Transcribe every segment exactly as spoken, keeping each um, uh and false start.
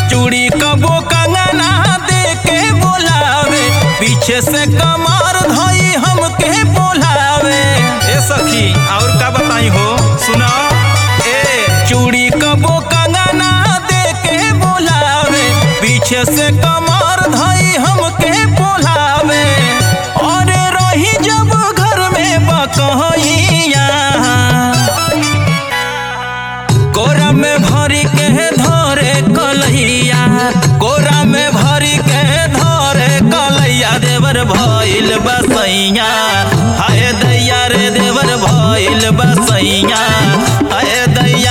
चूड़ी कबो कंगना दे के बोलावे, पीछे से कमर धोई हमके बोलावे। ए सखी और का बताई हो सुना। ए चूड़ी कबो कंगना दे के बोलावे, पीछे से कमर धोई हमके बोलावे। और रही जब घर में बकहिया, कोरा में भरी के धरे कलैया, कोरा में भरी के धरे कलैया। देवर भइल बसैया, हाय दैया रे देवर भइल बसैया, हाय दैया।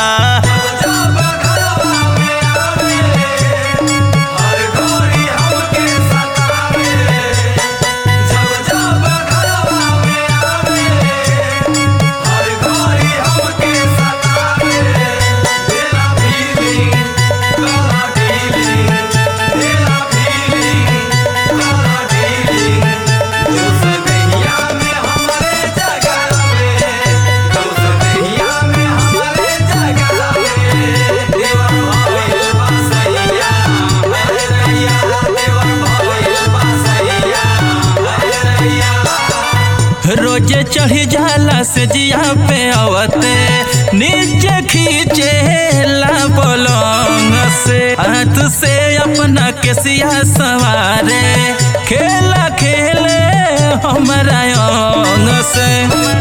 रोजे चढ़ी जाला से जिया पे आवते, नीचे खींचे ला पलंग से, हाथ से अपना केसिया सवारे, खेला खेले हमारा अंग से।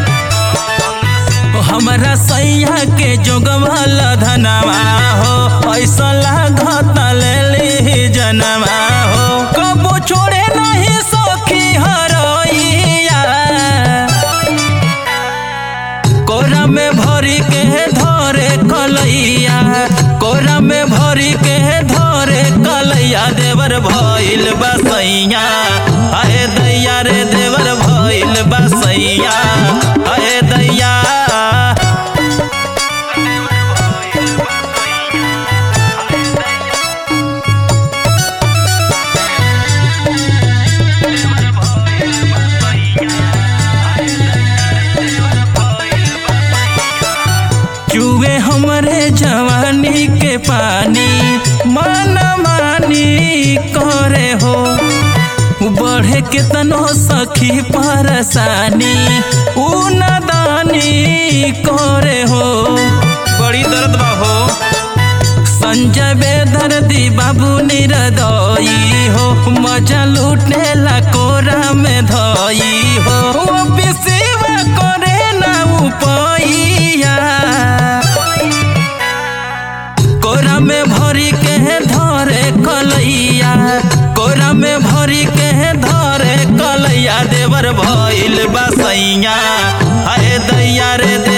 हमारा सैया के जोगवाला धनवा हो, ऐसा लागत ले ली जनवा हो। कबो छोड़े नहीं सखी हरैया, कोरा में भरी के धरे कलैया, कोरा में भरी के धरे कलैया। देवर भइल बसैया, हाय दैया रे देवर भइल बसैया, हाय दैया। चुए हमरे जवानी के पानी, मन मानी करे हो, बढ़े कितनो सखी परेशानी, उ नादानी करे हो। बड़ी दर्द बा हो। संजय बेदर्दी बाबू निरदई हो, मजा लूटे ला कोरा में धई हो। विसेवा करे ना उपैया, कोरा में भरी के धरे कलैया, कोरा में भरी के धरे कलैया। देवर भइल बसैया, हाय दैया रे।